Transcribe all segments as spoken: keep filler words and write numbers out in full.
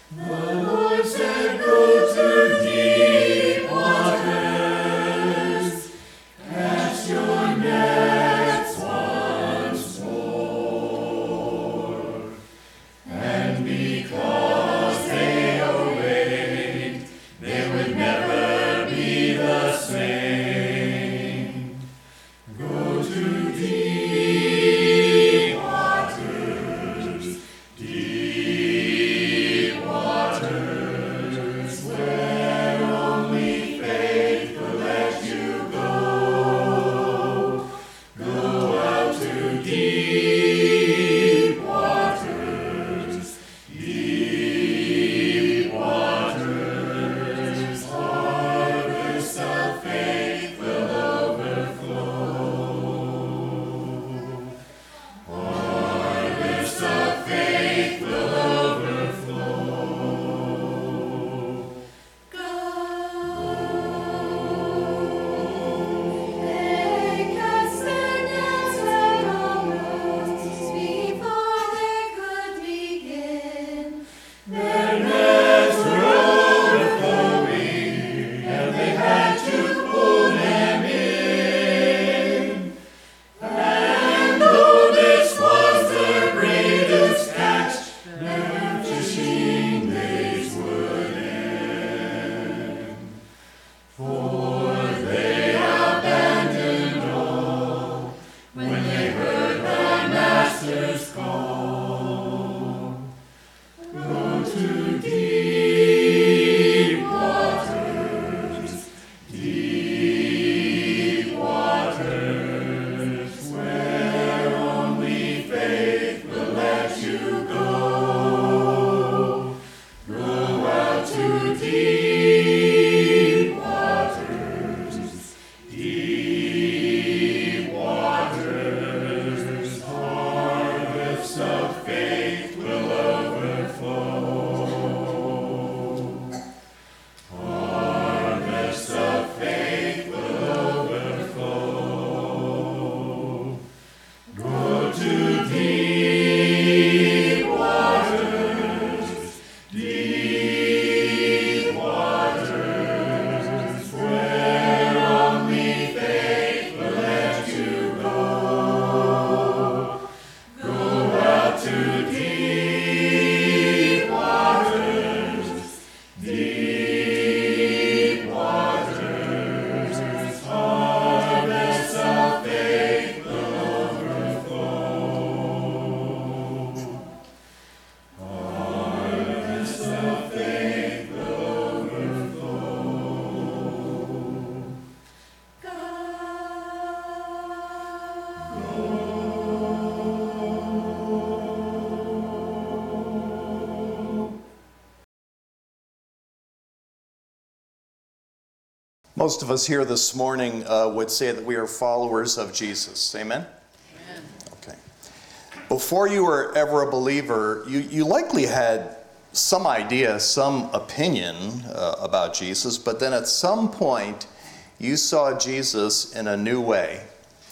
Most of us here this morning uh, would say that we are followers of Jesus. Amen? Amen. Okay. Before you were ever a believer, you, you likely had some idea, some opinion uh, about Jesus, but then at some point you saw Jesus in a new way.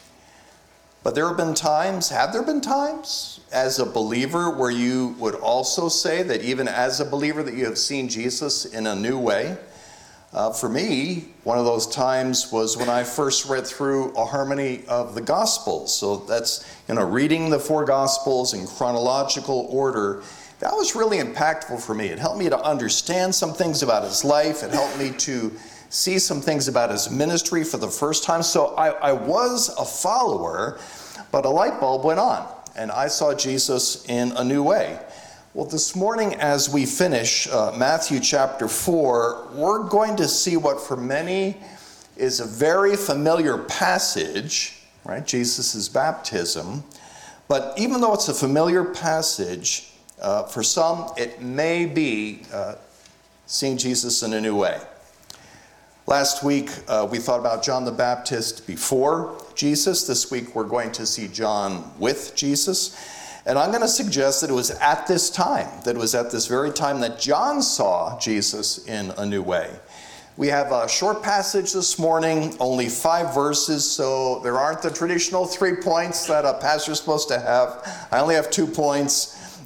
But there have been times, have there been times as a believer where you would also say that even as a believer that you have seen Jesus in a new way? Uh, for me, one of those times was when I first read through A Harmony of the Gospels. So that's, you know, reading the four Gospels in chronological order. That was really impactful for me. It helped me to understand some things about his life. It helped me to see some things about his ministry for the first time. So I, I was a follower, but a light bulb went on, and I saw Jesus in a new way. Well, this morning as we finish uh, Matthew chapter four, we're going to see what for many is a very familiar passage, right? Jesus' baptism. But even though it's a familiar passage, uh, for some it may be uh, seeing Jesus in a new way. Last week uh, we thought about John the Baptist before Jesus. This week we're going to see John with Jesus. And I'm going to suggest that it was at this time, that it was at this very time that John saw Jesus in a new way. We have a short passage this morning, only five verses, so there aren't the traditional three points that a pastor's supposed to have. I only have two points.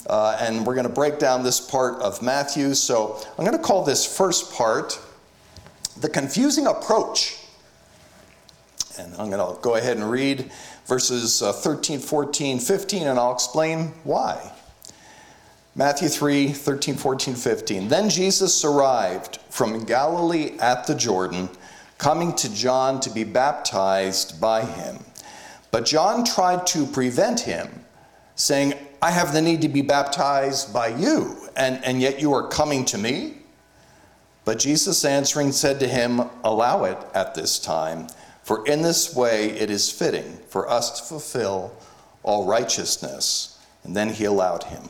uh, and we're going to break down this part of Matthew. So I'm going to call this first part the confusing approach. And I'm going to go ahead and read verses uh, thirteen, fourteen, fifteen, and I'll explain why. Matthew three, thirteen, fourteen, fifteen. Then Jesus arrived from Galilee at the Jordan, coming to John to be baptized by him. But John tried to prevent him, saying, I have the need to be baptized by you, and, and yet you are coming to me? But Jesus answering said to him, allow it at this time, for in this way it is fitting for us to fulfill all righteousness. And then he allowed him.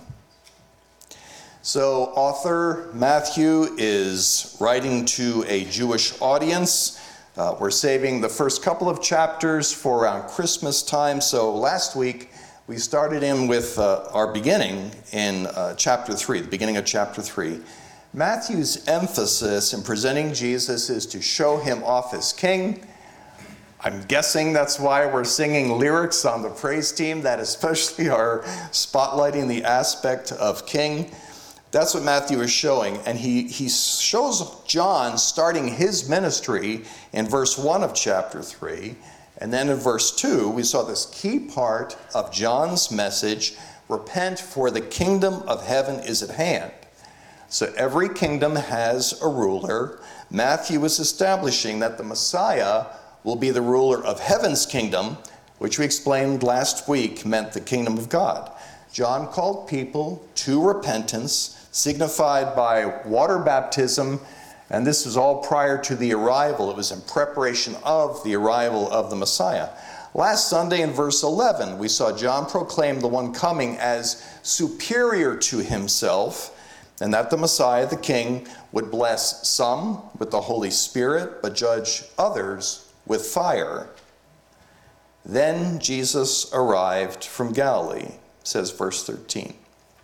So author Matthew is writing to a Jewish audience. Uh, we're saving the first couple of chapters for around Christmas time. So last week we started in with uh, our beginning in uh, chapter three, the beginning of chapter three. Matthew's emphasis in presenting Jesus is to show him off as king. I'm guessing that's why we're singing lyrics on the praise team that especially are spotlighting the aspect of king. That's what Matthew is showing, and he, he shows John starting his ministry in verse one of chapter three, and then in verse two, we saw this key part of John's message, repent for the kingdom of heaven is at hand. So every kingdom has a ruler. Matthew is establishing that the Messiah will be the ruler of heaven's kingdom, which we explained last week meant the kingdom of God. John called people to repentance, signified by water baptism, and this was all prior to the arrival. It was in preparation of the arrival of the Messiah. Last Sunday in verse eleven, we saw John proclaim the one coming as superior to himself, and that the Messiah, the King, would bless some with the Holy Spirit, but judge others with fire. Then Jesus arrived from Galilee, says verse thirteen.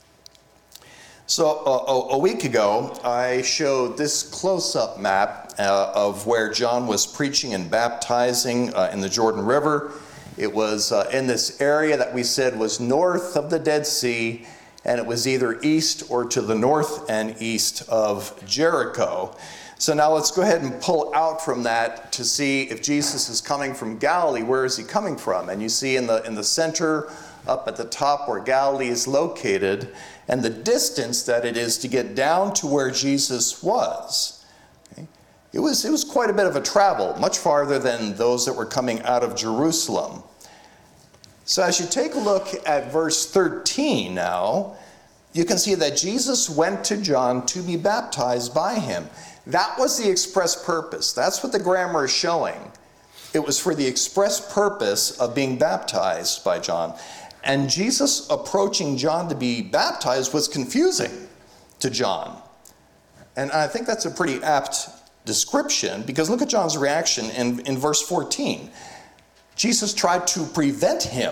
So uh, a week ago, I showed this close-up map uh, of where John was preaching and baptizing uh, in the Jordan River. It was uh, in this area that we said was north of the Dead Sea, and it was either east or to the north and east of Jericho. So now let's go ahead and pull out from that to see if Jesus is coming from Galilee. Where is he coming from? And you see in the in the center, up at the top where Galilee is located, and the distance that it is to get down to where Jesus was. Okay? It was, it was quite a bit of a travel, much farther than those that were coming out of Jerusalem. So as you take a look at verse thirteen now, you can see that Jesus went to John to be baptized by him. That was the express purpose. That's what the grammar is showing. It was for the express purpose of being baptized by John. And Jesus approaching John to be baptized was confusing to John. And I think that's a pretty apt description, because look at John's reaction in, in verse fourteen. Jesus tried to prevent him.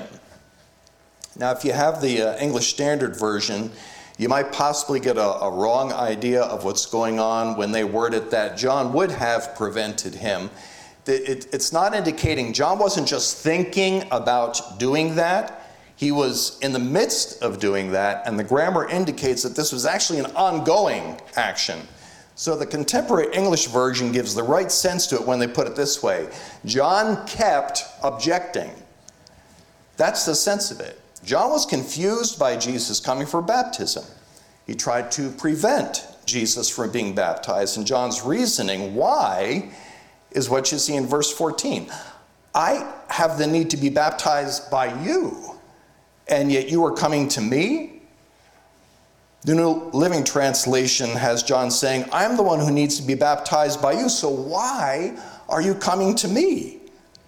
Now, if you have the uh, English Standard Version, you might possibly get a, a wrong idea of what's going on when they word it that John would have prevented him. It, it, it's not indicating John wasn't just thinking about doing that. He was in the midst of doing that, and the grammar indicates that this was actually an ongoing action. So the contemporary English version gives the right sense to it when they put it this way. John kept objecting. That's the sense of it. John was confused by Jesus coming for baptism. He tried to prevent Jesus from being baptized, and John's reasoning why is what you see in verse fourteen. I have the need to be baptized by you, and yet you are coming to me? The New Living Translation has John saying, I'm the one who needs to be baptized by you, so why are you coming to me?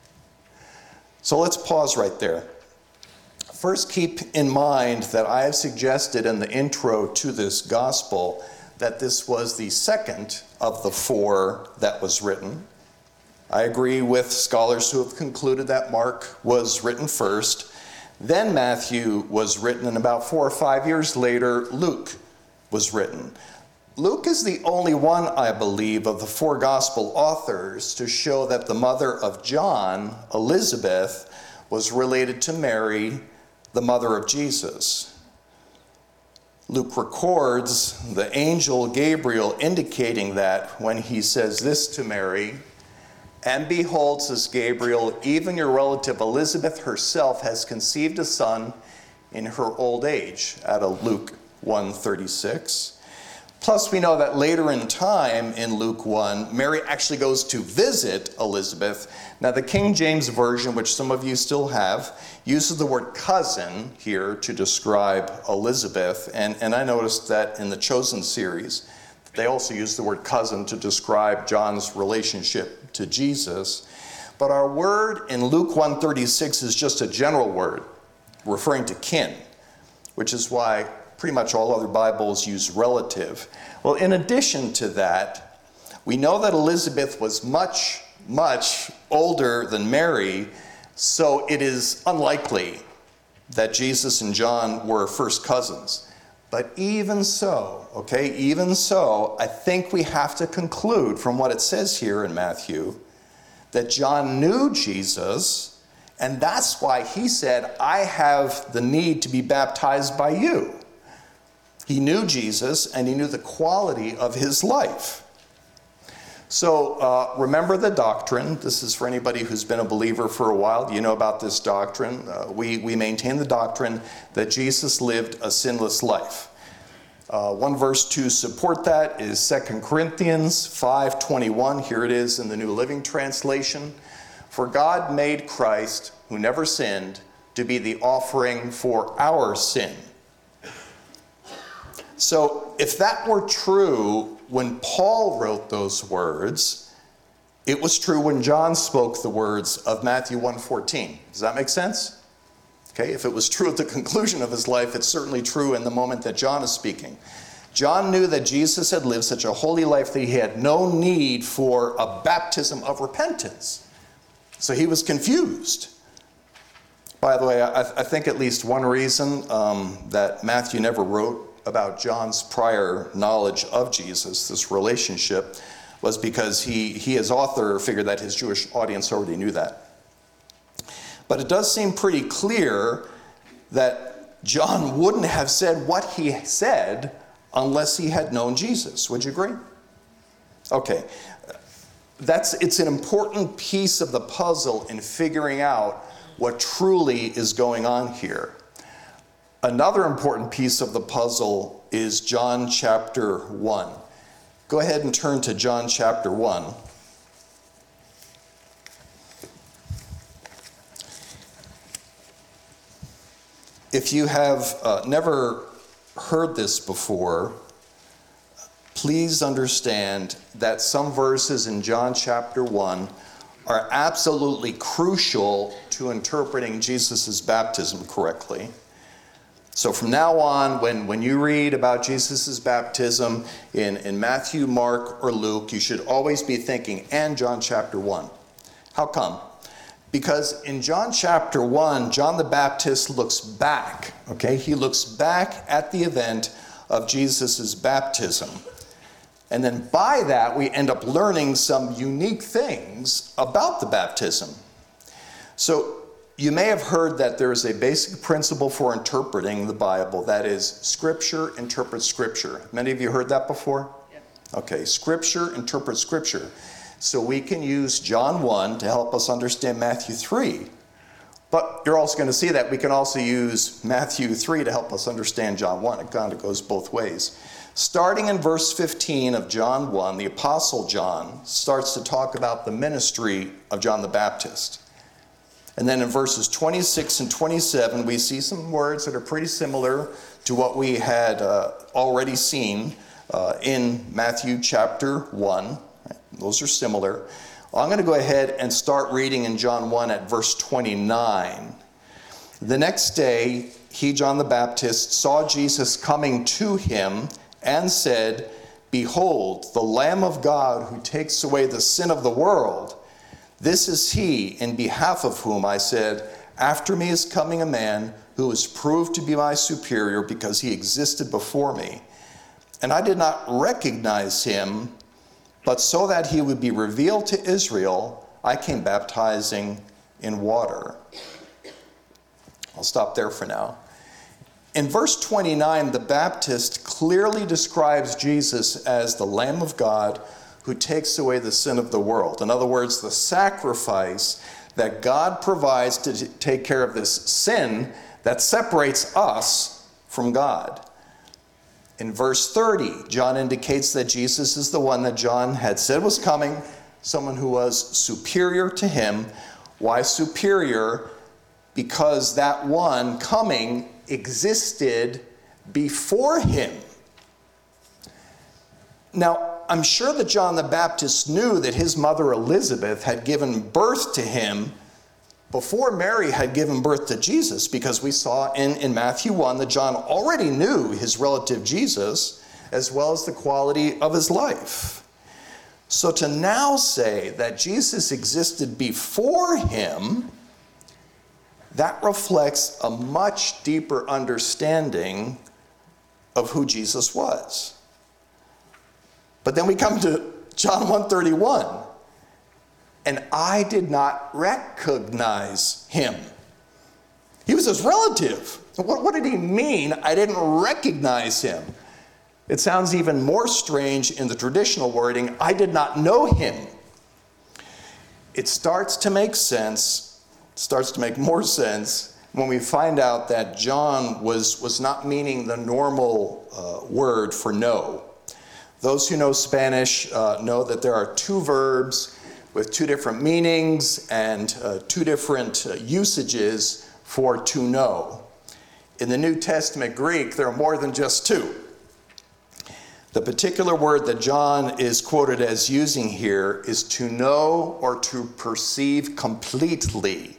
So let's pause right there. First, keep in mind that I have suggested in the intro to this gospel that this was the second of the four that was written. I agree with scholars who have concluded that Mark was written first. Then Matthew was written, and about four or five years later, Luke was written. Luke is the only one, I believe, of the four gospel authors to show that the mother of John, Elizabeth, was related to Mary, the mother of Jesus. Luke records the angel Gabriel indicating that when he says this to Mary, "And behold," says Gabriel, "even your relative Elizabeth herself has conceived a son in her old age," out of Luke one thirty-six. Plus, we know that later in time in Luke one, Mary actually goes to visit Elizabeth. Now, the King James Version, which some of you still have, uses the word cousin here to describe Elizabeth. And, and I noticed that in the Chosen series, they also use the word cousin to describe John's relationship to Jesus. But our word in Luke one thirty-six is just a general word referring to kin, which is why pretty much all other Bibles use relative. Well, in addition to that, we know that Elizabeth was much, much older than Mary, so it is unlikely that Jesus and John were first cousins. But even so, okay, even so, I think we have to conclude from what it says here in Matthew that John knew Jesus, and that's why he said, "I have the need to be baptized by you." He knew Jesus, and he knew the quality of his life. So uh, remember the doctrine. This is for anybody who's been a believer for a while. You know about this doctrine. Uh, we, we maintain the doctrine that Jesus lived a sinless life. Uh, one verse to support that is Second Corinthians five twenty-one. Here it is in the New Living Translation. "For God made Christ, who never sinned, to be the offering for our sin." So if that were true when Paul wrote those words, it was true when John spoke the words of Matthew one fourteen. Does that make sense? Okay, if it was true at the conclusion of his life, it's certainly true in the moment that John is speaking. John knew that Jesus had lived such a holy life that he had no need for a baptism of repentance. So he was confused. By the way, I, I think at least one reason um, that Matthew never wrote about John's prior knowledge of Jesus, this relationship, was because he, he as author figured that his Jewish audience already knew that. But it does seem pretty clear that John wouldn't have said what he said unless he had known Jesus. Would you agree? Okay. That's, it's an important piece of the puzzle in figuring out what truly is going on here. Another important piece of the puzzle is John chapter one. Go ahead and turn to John chapter one. If you have uh, never heard this before, please understand that some verses in John chapter one are absolutely crucial to interpreting Jesus' baptism correctly. So from now on, when, when you read about Jesus' baptism in, in Matthew, Mark, or Luke, you should always be thinking, and John chapter one. How come? Because in John chapter one, John the Baptist looks back, okay? He looks back at the event of Jesus' baptism. And then by that, we end up learning some unique things about the baptism. So you may have heard that there is a basic principle for interpreting the Bible. That is, Scripture interprets Scripture. Many of you heard that before? Yep. Okay, Scripture interprets Scripture. So we can use John one to help us understand Matthew three. But you're also going to see that we can also use Matthew three to help us understand John one. It kind of goes both ways. Starting in verse fifteen of John one, the Apostle John starts to talk about the ministry of John the Baptist. And then in verses twenty-six and twenty-seven, we see some words that are pretty similar to what we had uh, already seen uh, in Matthew chapter one. Those are similar. I'm going to go ahead and start reading in John one at verse twenty-nine. The next day, he, John the Baptist, saw Jesus coming to him and said, "Behold, the Lamb of God who takes away the sin of the world. This is he in behalf of whom I said, after me is coming a man who is proved to be my superior because he existed before me. And I did not recognize him, but so that he would be revealed to Israel, I came baptizing in water." I'll stop there for now. In verse twenty-nine, the Baptist clearly describes Jesus as the Lamb of God who takes away the sin of the world. In other words, the sacrifice that God provides to t- take care of this sin that separates us from God. In verse thirty, John indicates that Jesus is the one that John had said was coming, someone who was superior to him. Why superior? Because that one coming existed before him. Now, I'm sure that John the Baptist knew that his mother Elizabeth had given birth to him before Mary had given birth to Jesus, because we saw in, in Matthew one that John already knew his relative Jesus as well as the quality of his life. So to now say that Jesus existed before him, that reflects a much deeper understanding of who Jesus was. But then we come to John one thirty-one, and I did not recognize him. He was his relative. What, what did he mean, I didn't recognize him? It sounds even more strange in the traditional wording, I did not know him. It starts to make sense, starts to make more sense when we find out that John was, was not meaning the normal uh, word for know. Those who know Spanish uh, know that there are two verbs with two different meanings and uh, two different uh, usages for to know. In the New Testament Greek, there are more than just two. The particular word that John is quoted as using here is to know or to perceive completely.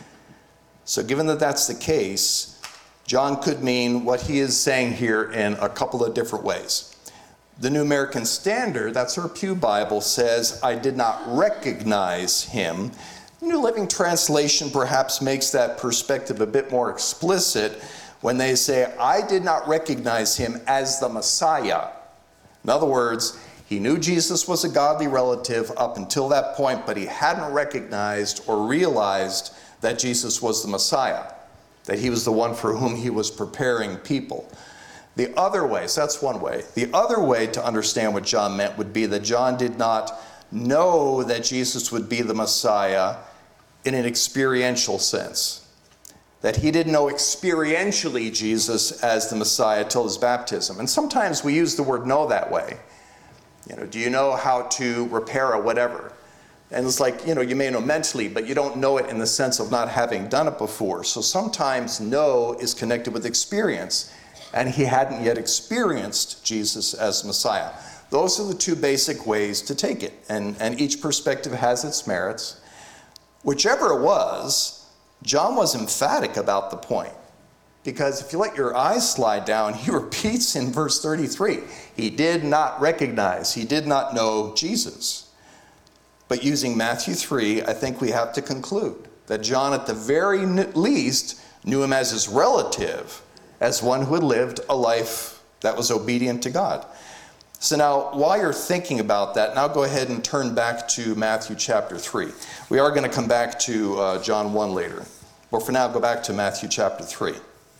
So given that that's the case, John could mean what he is saying here in a couple of different ways. The New American Standard, that's our Pew Bible, says, I did not recognize him. New Living Translation perhaps makes that perspective a bit more explicit when they say, I did not recognize him as the Messiah. In other words, he knew Jesus was a godly relative up until that point, but he hadn't recognized or realized that Jesus was the Messiah, that he was the one for whom he was preparing people. The other way, so that's one way. The other way to understand what John meant would be that John did not know that Jesus would be the Messiah in an experiential sense. That he didn't know experientially Jesus as the Messiah till his baptism. And sometimes we use the word know that way. You know, do you know how to repair a whatever? And it's like, you know, you may know mentally, but you don't know it in the sense of not having done it before. So sometimes know is connected with experience. And he hadn't yet experienced Jesus as Messiah. Those are the two basic ways to take it. And, and each perspective has its merits. Whichever it was, John was emphatic about the point. Because if you let your eyes slide down, he repeats in verse thirty-three, he did not recognize, he did not know Jesus. But using Matthew three, I think we have to conclude that John at the very least knew him as his relative, as one who had lived a life that was obedient to God. So now, while you're thinking about that, now go ahead and turn back to Matthew chapter three. We are going to come back to uh, John one later. But for now, go back to Matthew chapter three.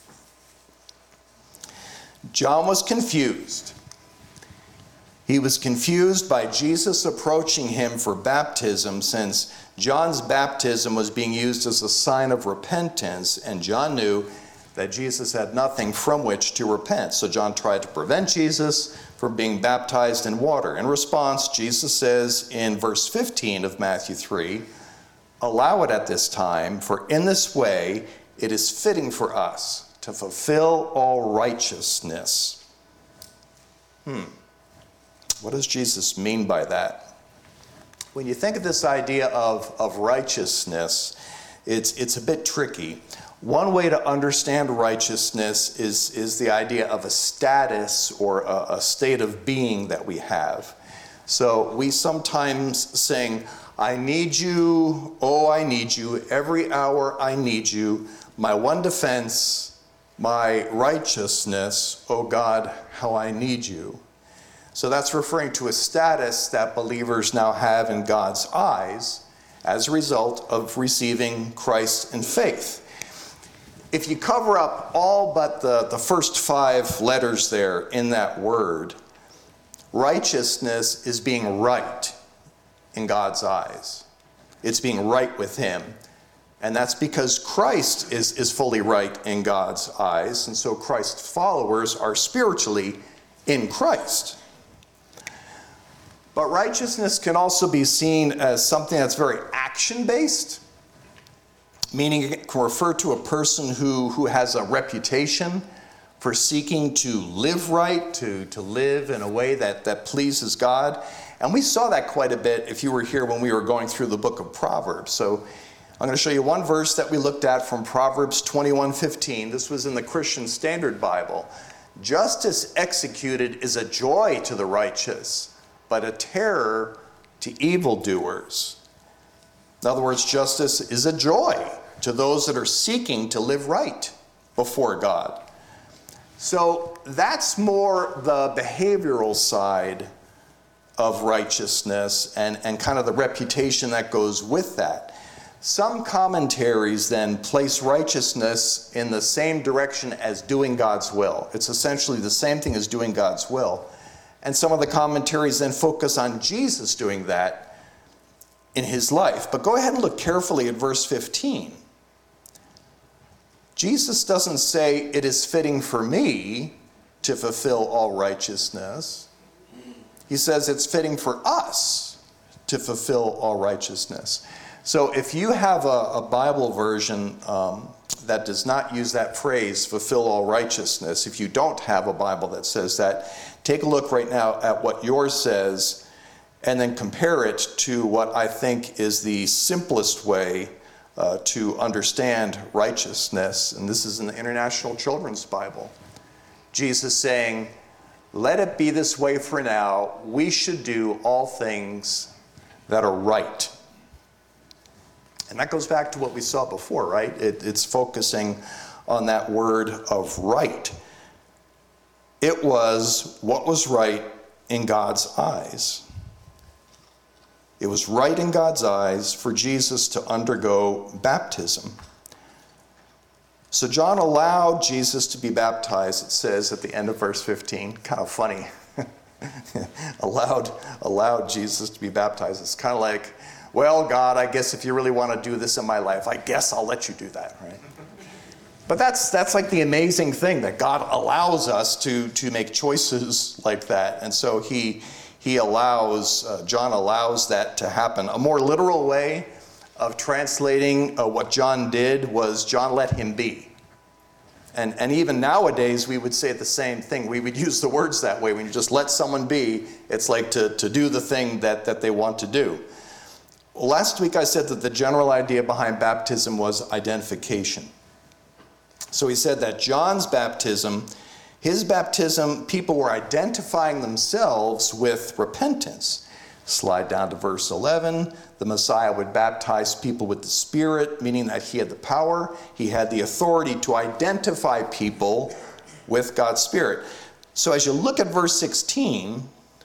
John was confused. He was confused by Jesus approaching him for baptism, since John's baptism was being used as a sign of repentance, and John knew that Jesus had nothing from which to repent. So John tried to prevent Jesus from being baptized in water. In response, Jesus says in verse fifteen of Matthew three, allow it at this time, for in this way it is fitting for us to fulfill all righteousness. Hmm. What does Jesus mean by that? When you think of this idea of, of righteousness, it's, it's a bit tricky. One way to understand righteousness is, is the idea of a status or a, a state of being that we have. So we sometimes sing, I need you, oh, I need you, every hour I need you, my one defense, my righteousness, oh God, how I need you. So that's referring to a status that believers now have in God's eyes as a result of receiving Christ in faith. if you cover up all but the, the first five letters there in that word, righteousness is being right in God's eyes. It's being right with him. And that's because Christ is, is fully right in God's eyes. And so Christ's followers are spiritually in Christ. But righteousness can also be seen as something that's very action-based, meaning it can refer to a person who, who has a reputation for seeking to live right, to, to live in a way that, that pleases God. And we saw that quite a bit if you were here when we were going through the book of Proverbs. So I'm going to show you one verse that we looked at from Proverbs twenty-one fifteen. This was in the Christian Standard Bible. Justice executed is a joy to the righteous, but a terror to evildoers. In other words, justice is a joy to those that are seeking to live right before God. So that's more the behavioral side of righteousness and, and kind of the reputation that goes with that. Some commentaries then place righteousness in the same direction as doing God's will. It's essentially the same thing as doing God's will. And some of the commentaries then focus on Jesus doing that in his life. But go ahead and look carefully at verse fifteen. Jesus doesn't say it is fitting for me to fulfill all righteousness. He says it's fitting for us to fulfill all righteousness. So if you have a, a Bible version um, that does not use that phrase, fulfill all righteousness, if you don't have a Bible that says that, take a look right now at what yours says and then compare it to what I think is the simplest way uh, to understand righteousness. And this is in the International Children's Bible. Jesus saying, let it be this way for now. We should do all things that are right. And that goes back to what we saw before, right? It, it's focusing on that word of right. It was what was right in God's eyes. It was right in God's eyes for Jesus to undergo baptism. So John allowed Jesus to be baptized, it says at the end of verse fifteen. Kind of funny. allowed, allowed Jesus to be baptized. It's kind of like, well, God, I guess if you really want to do this in my life, I guess I'll let you do that, right? But that's that's like the amazing thing, that God allows us to, to make choices like that. And so he, he allows, uh, John allows that to happen. A more literal way of translating uh, what John did was John let him be. And, and even nowadays, we would say the same thing. We would use the words that way. When you just let someone be, it's like to, to do the thing that, that they want to do. Well, last week I said that the general idea behind baptism was identification. So he said that John's baptism, his baptism, people were identifying themselves with repentance. Slide down to verse eleven. The Messiah would baptize people with the Spirit, meaning that he had the power, he had the authority to identify people with God's Spirit. So as you look at verse sixteen,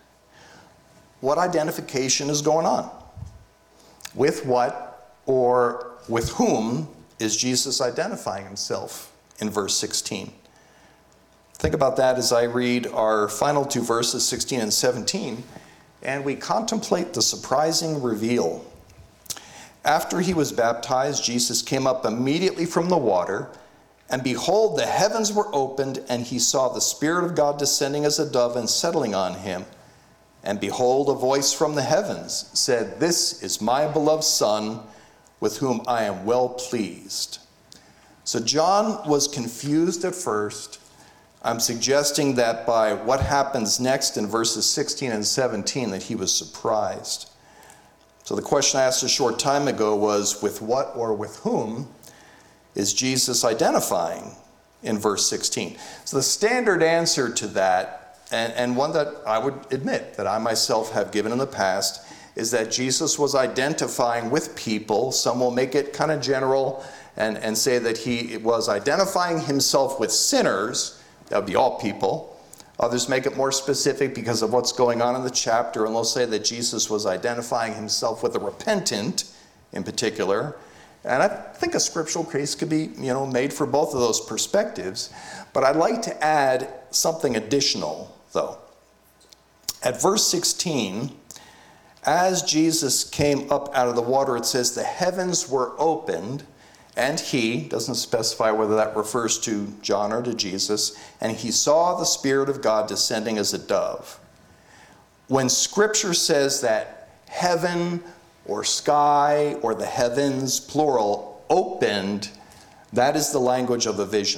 what identification is going on? With what or with whom is Jesus identifying himself in verse sixteen? Think about that as I read our final two verses, sixteen and seventeen. And we contemplate the surprising reveal. After he was baptized, Jesus came up immediately from the water, and behold, the heavens were opened, and he saw the Spirit of God descending as a dove and settling on him. And behold, a voice from the heavens said, "This is my beloved Son, with whom I am well pleased." So John was confused at first. I'm suggesting that by what happens next in verses sixteen and seventeen, that he was surprised. So the question I asked a short time ago was, with what or with whom is Jesus identifying in verse sixteen? So the standard answer to that, and, and one that I would admit that I myself have given in the past, is that Jesus was identifying with people. Some will make it kind of general and, and say that he was identifying himself with sinners. That would be all people. Others make it more specific because of what's going on in the chapter, and they'll say that Jesus was identifying himself with the repentant in particular. And I think a scriptural case could be, you know, made for both of those perspectives. But I'd like to add something additional, though. At verse sixteen, as Jesus came up out of the water, it says the heavens were opened, and he, doesn't specify whether that refers to John or to Jesus, and he saw the Spirit of God descending as a dove. When Scripture says that heaven or sky or the heavens, plural, opened, that is the language of a vision.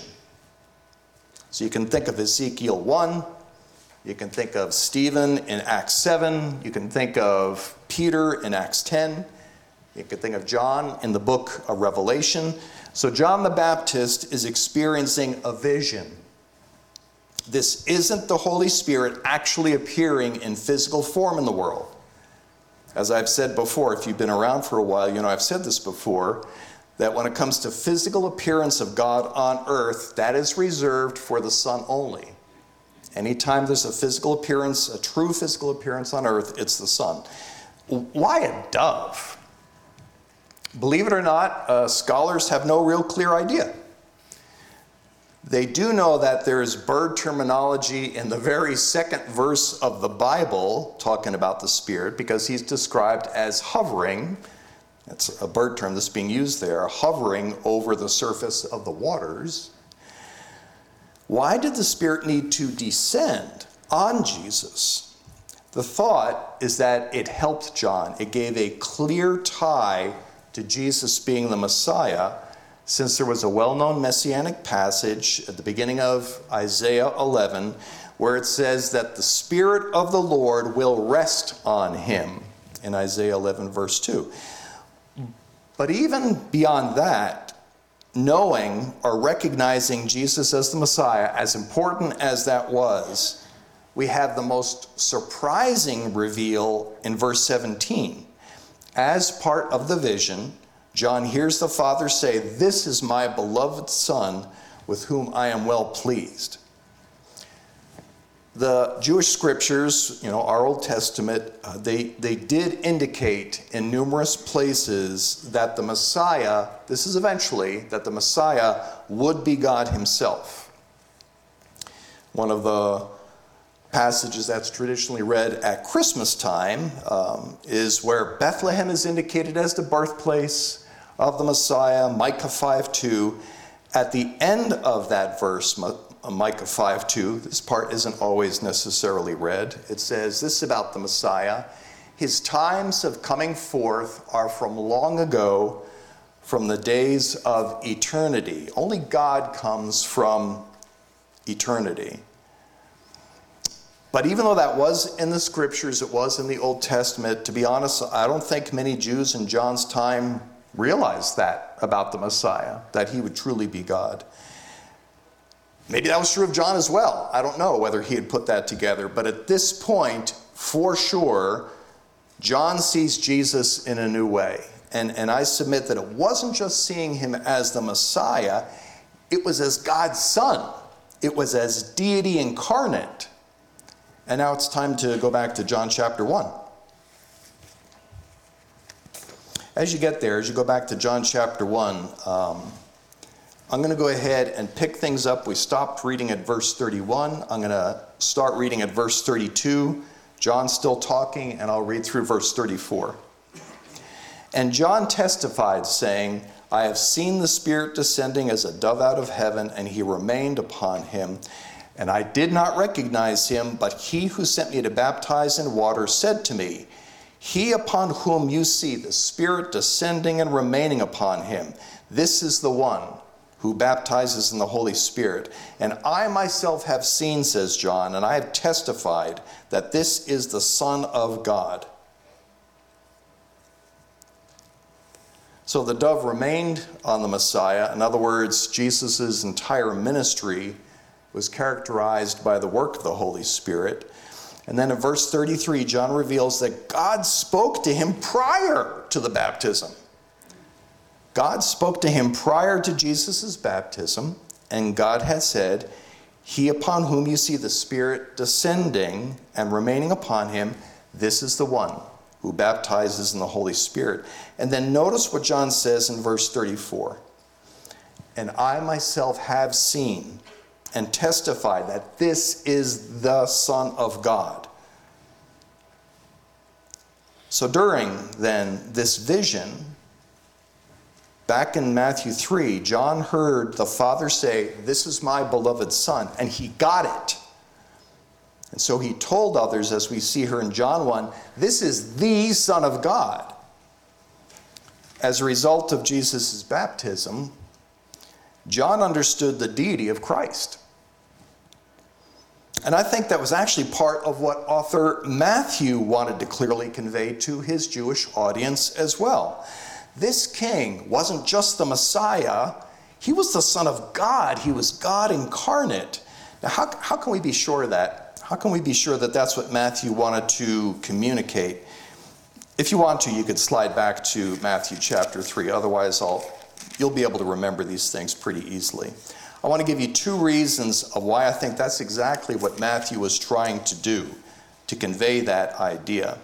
So you can think of Ezekiel one, you can think of Stephen in Acts seven, you can think of Peter in Acts ten, you can think of John in the book of Revelation. So John the Baptist is experiencing a vision. This isn't the Holy Spirit actually appearing in physical form in the world. As I've said before, if you've been around for a while, you know I've said this before, that when it comes to physical appearance of God on earth, that is reserved for the Son only. Anytime there's a physical appearance, a true physical appearance on earth, it's the Son. Why a dove? Believe it or not, uh, scholars have no real clear idea. They do know that there is bird terminology in the very second verse of the Bible talking about the Spirit, because he's described as hovering. That's a bird term that's being used there, hovering over the surface of the waters. Why did the Spirit need to descend on Jesus? The thought is that it helped John. It gave a clear tie to Jesus being the Messiah, since there was a well-known messianic passage at the beginning of Isaiah eleven where it says that the Spirit of the Lord will rest on him, in Isaiah eleven verse two. But even beyond that, knowing or recognizing Jesus as the Messiah, as important as that was, we have the most surprising reveal in verse seventeen. As part of the vision, John hears the Father say, "This is my beloved Son, with whom I am well pleased." The Jewish scriptures, you know, our Old Testament, uh, they, they did indicate in numerous places that the Messiah, this is eventually, that the Messiah would be God himself. One of the passages that's traditionally read at Christmas time um, is where Bethlehem is indicated as the birthplace of the Messiah, Micah five two. At the end of that verse, Micah five two, this part isn't always necessarily read. It says this about the Messiah: his times of coming forth are from long ago, from the days of eternity. Only God comes from eternity. But even though that was in the scriptures, it was in the Old Testament, to be honest, I don't think many Jews in John's time realized that about the Messiah, that he would truly be God. Maybe that was true of John as well. I don't know whether he had put that together. But at this point, for sure, John sees Jesus in a new way. And, and I submit that it wasn't just seeing him as the Messiah, it was as God's Son. It was as deity incarnate. And now it's time to go back to John chapter one. As you get there, as you go back to John chapter one, um, I'm going to go ahead and pick things up. We stopped reading at verse thirty-one. I'm going to start reading at verse thirty-two. John's still talking, and I'll read through verse thirty-four. And John testified, saying, I have seen the Spirit descending as a dove out of heaven, and he remained upon him. And I did not recognize him, but he who sent me to baptize in water said to me, he upon whom you see the Spirit descending and remaining upon him, this is the one who baptizes in the Holy Spirit. And I myself have seen, says John, and I have testified that this is the Son of God. So the dove remained on the Messiah. In other words, Jesus' entire ministry was characterized by the work of the Holy Spirit. And then in verse thirty-three, John reveals that God spoke to him prior to the baptism. God spoke to him prior to Jesus' baptism, and God had said, he upon whom you see the Spirit descending and remaining upon him, this is the one who who baptizes in the Holy Spirit. And then notice what John says in verse thirty-four. And I myself have seen and testify that this is the Son of God. So during, then, this vision, back in Matthew three, John heard the Father say, this is my beloved Son, and he got it. And so he told others, as we see here in John one, this is the Son of God. As a result of Jesus' baptism, John understood the deity of Christ. And I think that was actually part of what author Matthew wanted to clearly convey to his Jewish audience as well. This king wasn't just the Messiah, he was the Son of God. He was God incarnate. Now, how, how can we be sure of that? How can we be sure that that's what Matthew wanted to communicate? If you want to, you could slide back to Matthew chapter three. Otherwise, I'll, you'll be able to remember these things pretty easily. I want to give you two reasons of why I think that's exactly what Matthew was trying to do, to convey that idea.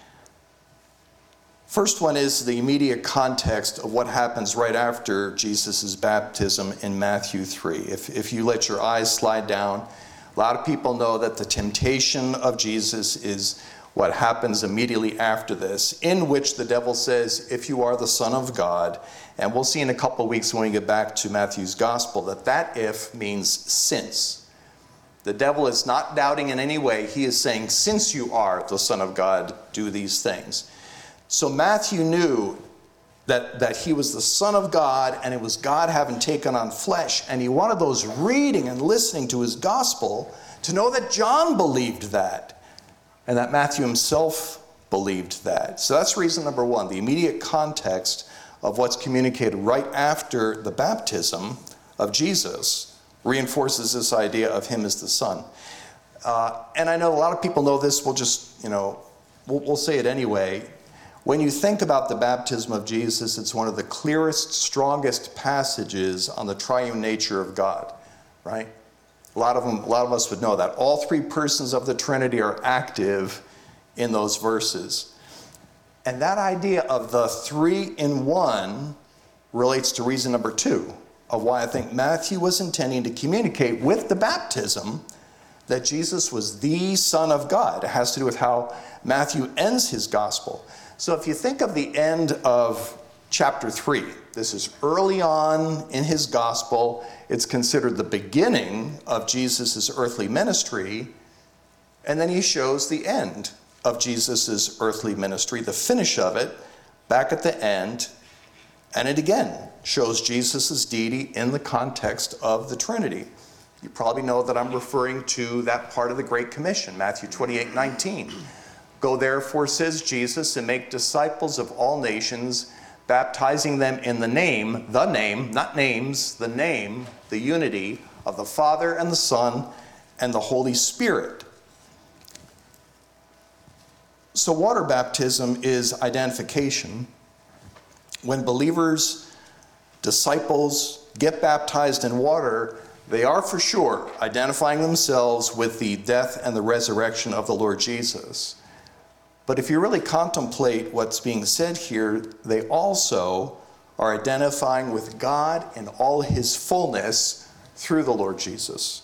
First one is the immediate context of what happens right after Jesus' baptism in Matthew three. If, if you let your eyes slide down, a lot of people know that the temptation of Jesus is what happens immediately after this, in which the devil says, if you are the Son of God, and we'll see in a couple of weeks when we get back to Matthew's gospel that that if means since. The devil is not doubting in any way. He is saying, since you are the Son of God, do these things. So Matthew knew that, that he was the Son of God, and it was God having taken on flesh, and he wanted those reading and listening to his gospel to know that John believed that, and that Matthew himself believed that. So that's reason number one, the immediate context of what's communicated right after the baptism of Jesus reinforces this idea of him as the Son. Uh, and I know a lot of people know this. We'll just, you know, we'll, we'll say it anyway. When you think about the baptism of Jesus, it's one of the clearest, strongest passages on the triune nature of God, right? A lot of them, a lot of us would know that. All three persons of the Trinity are active in those verses. And that idea of the three in one relates to reason number two of why I think Matthew was intending to communicate with the baptism that Jesus was the Son of God. It has to do with how Matthew ends his gospel. So if you think of the end of chapter three, this is early on in his gospel. It's considered the beginning of Jesus' earthly ministry. And then he shows the end of Jesus' earthly ministry, the finish of it, back at the end. And it again shows Jesus' deity in the context of the Trinity. You probably know that I'm referring to that part of the Great Commission, Matthew twenty-eight nineteen. Go therefore, says Jesus, and make disciples of all nations, baptizing them in the name, the name, not names, the name, the unity of the Father and the Son and the Holy Spirit. So water baptism is identification. When believers, disciples, get baptized in water, they are for sure identifying themselves with the death and the resurrection of the Lord Jesus. But if you really contemplate what's being said here, they also are identifying with God in all his fullness through the Lord Jesus.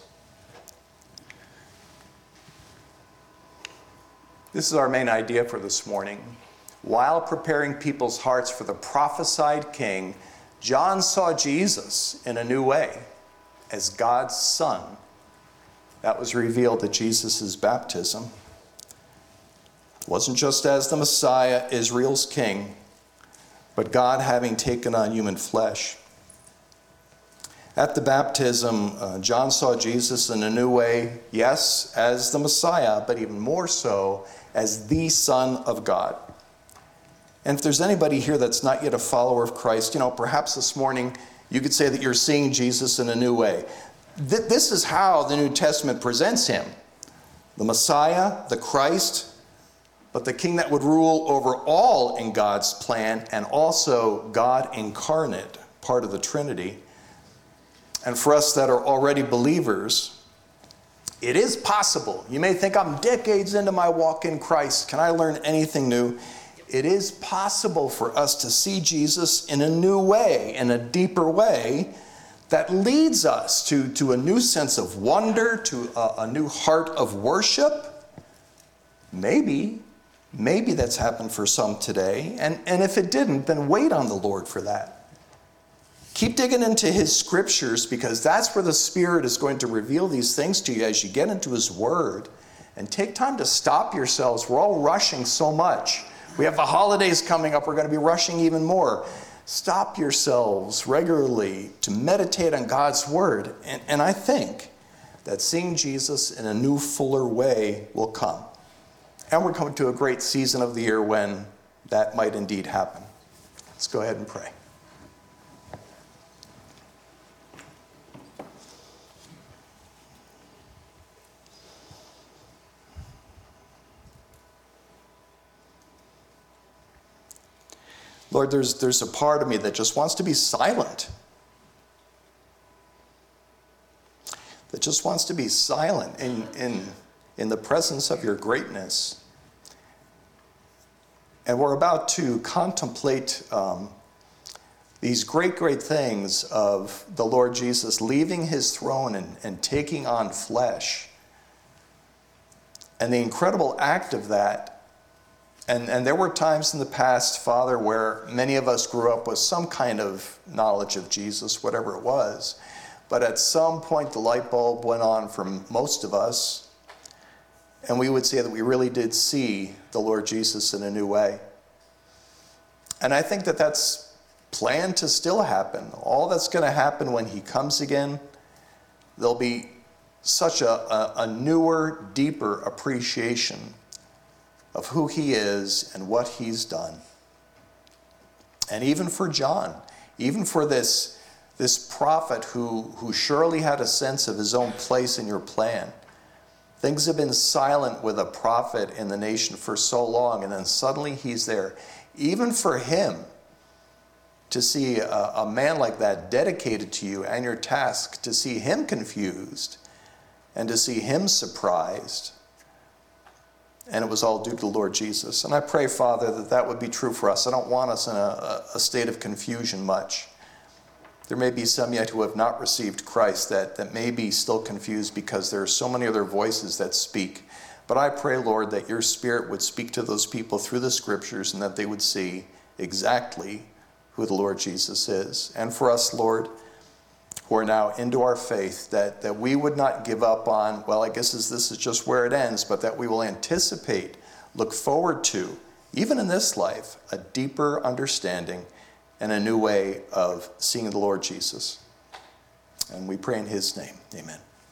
This is our main idea for this morning. While preparing people's hearts for the prophesied king, John saw Jesus in a new way, as God's Son. That was revealed at Jesus' baptism. It wasn't just as the Messiah, Israel's king, but God having taken on human flesh. At the baptism, uh, John saw Jesus in a new way, yes, as the Messiah, but even more so as the Son of God. And if there's anybody here that's not yet a follower of Christ, you know, perhaps this morning you could say that you're seeing Jesus in a new way. Th- this is how the New Testament presents him. The Messiah, the Christ, but the king that would rule over all in God's plan, and also God incarnate, part of the Trinity. And for us that are already believers, it is possible. You may think, I'm decades into my walk in Christ. Can I learn anything new? it is possible for us to see Jesus in a new way, in a deeper way, that leads us to, to a new sense of wonder, to a, a new heart of worship. Maybe, maybe that's happened for some today. And, and if it didn't, then wait on the Lord for that. Keep digging into his scriptures, because that's where the Spirit is going to reveal these things to you as you get into his word. And take time to stop yourselves. We're all rushing so much. We have the holidays coming up. We're going to be rushing even more. Stop yourselves regularly to meditate on God's word. And, and I think that seeing Jesus in a new, fuller way will come. And we're coming to a great season of the year when that might indeed happen. Let's go ahead and pray. Lord, there's, there's a part of me that just wants to be silent. That just wants to be silent in, in, in the presence of your greatness. And we're about to contemplate um, these great, great things of the Lord Jesus leaving his throne and, and taking on flesh. And the incredible act of that. And, and there were times in the past, Father, where many of us grew up with some kind of knowledge of Jesus, whatever it was. But at some point, the light bulb went on for most of us. And we would say that we really did see the Lord Jesus in a new way. And I think that that's planned to still happen. All that's going to happen when he comes again, there'll be such a, a, a newer, deeper appreciation of who he is and what he's done. And even for John, even for this, this prophet who, who surely had a sense of his own place in your plan. Things have been silent with a prophet in the nation for so long, and then suddenly he's there. Even for him to see a, a man like that dedicated to you and your task, to see him confused and to see him surprised. And it was all due to the Lord Jesus. And I pray, Father, that that would be true for us. I don't want us in a, a state of confusion much. There may be some yet who have not received Christ that, that may be still confused because there are so many other voices that speak. But I pray, Lord, that your Spirit would speak to those people through the Scriptures and that they would see exactly who the Lord Jesus is. And for us, Lord, who are now into our faith, that, that we would not give up on, well, I guess this is just where it ends, but that we will anticipate, look forward to, even in this life, a deeper understanding and a new way of seeing the Lord Jesus. And we pray in his name. Amen.